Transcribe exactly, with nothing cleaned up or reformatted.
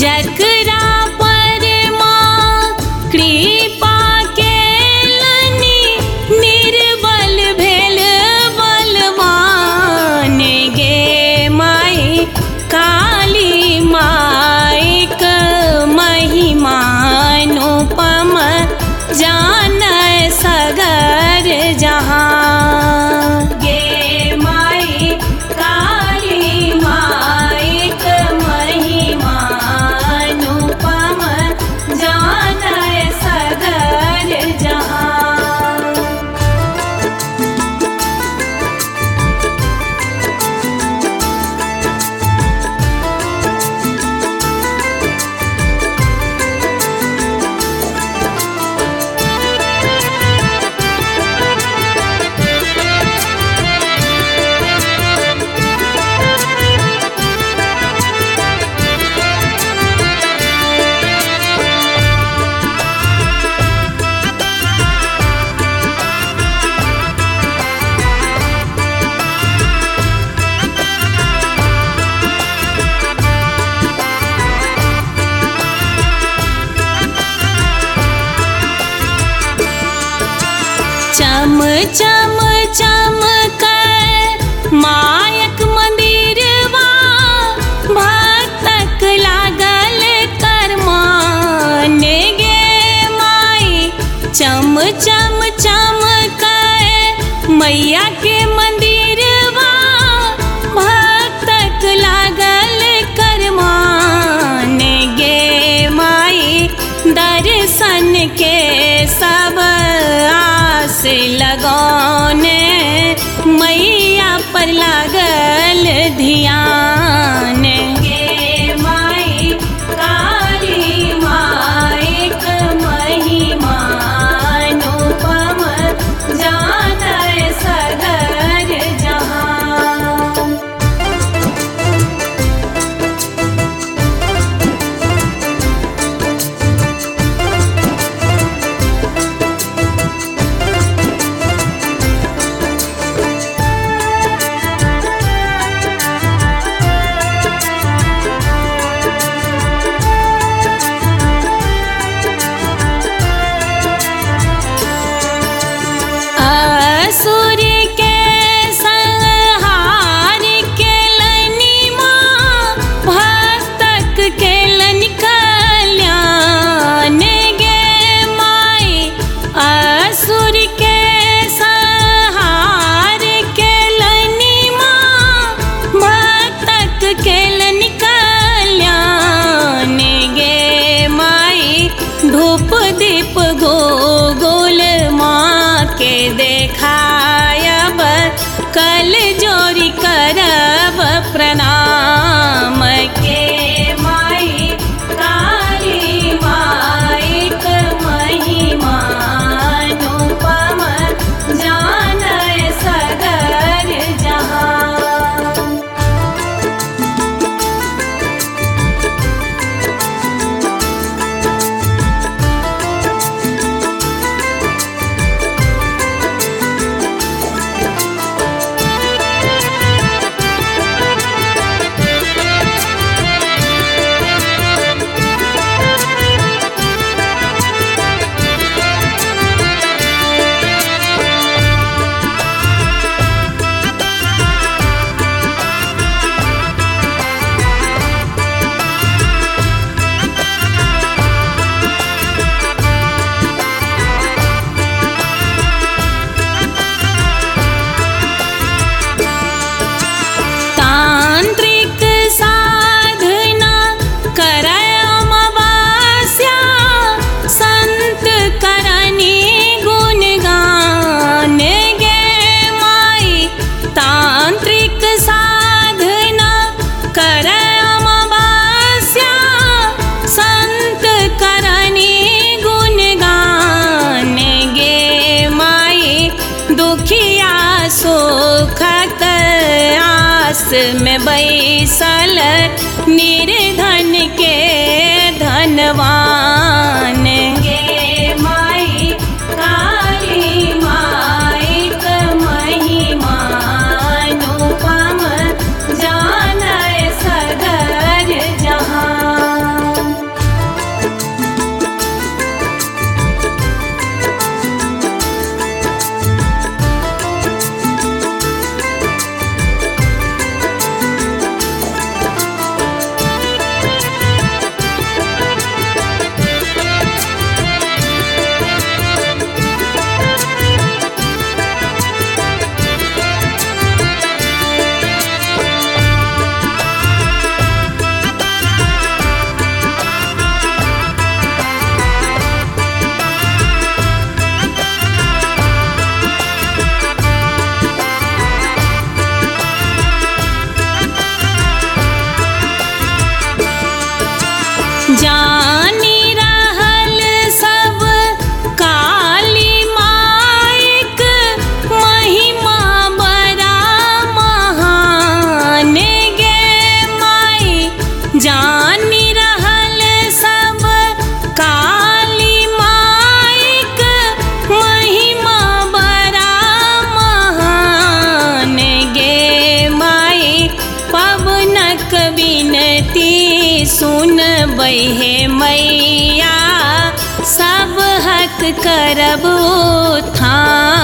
जकरा पर माँ कृपा केलनि निर्बल भेल बलवान गे माई काली माईक महिमा अनुपम जानय सगर जहाँ गे माई काली माईक महिमा अनुपम जानय सगर जहाँ। चम चम चमकै मायक मंदिरवा भक्तक लागल करमान गे माई चम चम चमकै मैया के मंदिरवा भक्तक लागल करमान गे माई दर्शन के सब आस लगौने मैया पर लागल ध्यान गे माई काली माईक महिमा अनुपम जानय सगर जहाँ। असुर के संहार केलनि माँ भक्तक केलनि कल्याण गे माई असुर के संहार केलनि माँ भक्तक केलनि कल्याण गे माई धूप दीप गोगुल माँ के देखायब कल जोरी करब प्रणाम के माई काली माईक महिमा अनुपम जानय सगर जहाँ। तांत्रिक साधना करय अमावास्या संत करनी गुणगान गे माई तांत्रिक साधना करय अमावास्या संत करनी गुणगान गे माई दुखिया सुखत आस में बैसल निर्धन के धनवान गे माई काली माईक महिमा अनुपम जानय सगर जहाँ। अहे मैया सब हक करब उत्थान।